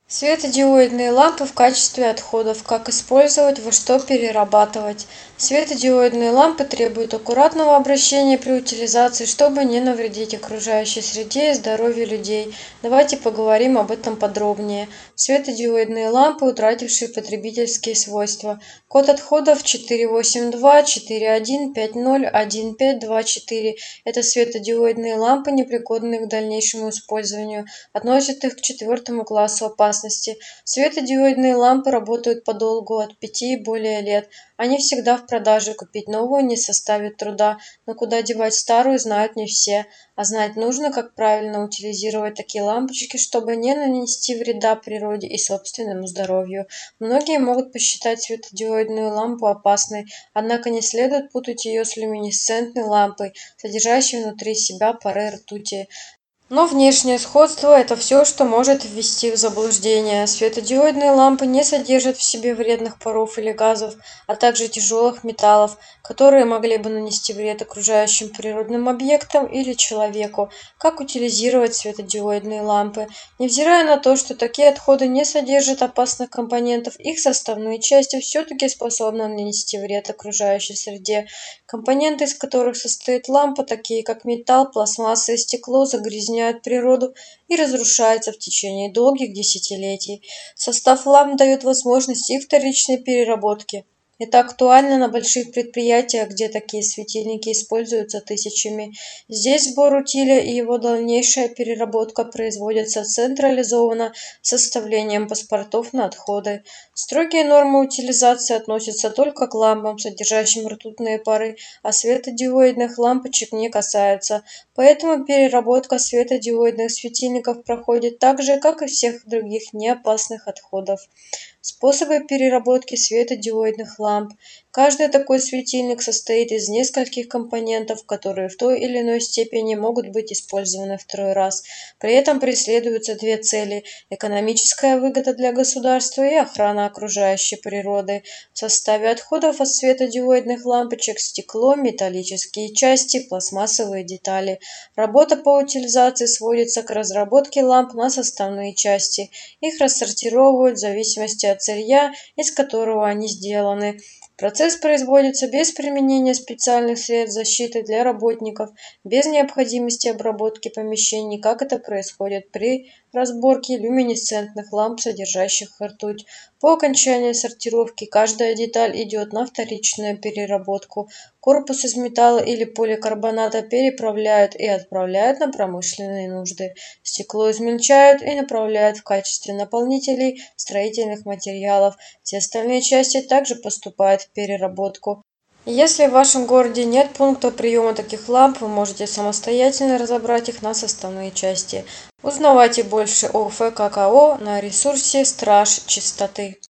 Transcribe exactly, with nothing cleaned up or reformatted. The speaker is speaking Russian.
Светодиодные лампы в качестве отходов. Как использовать, во что перерабатывать. Светодиодные лампы требуют аккуратного обращения при утилизации, чтобы не навредить окружающей среде и здоровью людей. Давайте поговорим об этом подробнее. Светодиодные лампы, утратившие потребительские свойства. Код отходов четыре восемь два четыре один пять ноль один пять два четыре. Это светодиодные лампы, непригодные к дальнейшему использованию. Относят их к четвертому классу опасности. Светодиодные лампы работают подолгу, от пяти и более лет. Они всегда в продаже, купить новую не составит труда, но куда девать старую, знают не все. А знать нужно, как правильно утилизировать такие лампочки, чтобы не нанести вреда природе и собственному здоровью. Многие могут посчитать светодиодную лампу опасной, однако не следует путать ее с люминесцентной лампой, содержащей внутри себя пары ртути. Но внешнее сходство – это все, что может ввести в заблуждение. Светодиодные лампы не содержат в себе вредных паров или газов, а также тяжелых металлов, которые могли бы нанести вред окружающим природным объектам или человеку. Как утилизировать светодиодные лампы? Невзирая на то, что такие отходы не содержат опасных компонентов, их составные части все-таки способны нанести вред окружающей среде. Компоненты, из которых состоит лампа, такие как металл, пластмасса и стекло, загрязняют природу и разрушаются в течение долгих десятилетий. Состав ламп дает возможность их вторичной переработки. Это актуально на больших предприятиях, где такие светильники используются тысячами. Здесь сбор утиля и его дальнейшая переработка производятся централизованно с составлением паспортов на отходы. Строгие нормы утилизации относятся только к лампам, содержащим ртутные пары, а светодиодных лампочек не касаются. Поэтому переработка светодиодных светильников проходит так же, как и всех других неопасных отходов. Способы переработки светодиодных ламп. Каждый такой светильник состоит из нескольких компонентов, которые в той или иной степени могут быть использованы второй раз. При этом преследуются две цели – экономическая выгода для государства и охрана окружающей природы. В составе отходов от светодиодных лампочек стекло, металлические части, пластмассовые детали. Работа по утилизации сводится к разработке ламп на составные части. Их рассортировывают в зависимости от сырья, из которого они сделаны. Процесс производится без применения специальных средств защиты для работников, без необходимости обработки помещений, как это происходит при разборке люминесцентных ламп, содержащих ртуть. По окончании сортировки каждая деталь идет на вторичную переработку. Корпус из металла или поликарбоната переправляют и отправляют на промышленные нужды. Стекло измельчают и направляют в качестве наполнителей строительных материалов. Все остальные части также поступают в переработку. Если в вашем городе нет пункта приема таких ламп, вы можете самостоятельно разобрать их на составные части. Узнавайте больше о ФККО на ресурсе «Страж чистоты».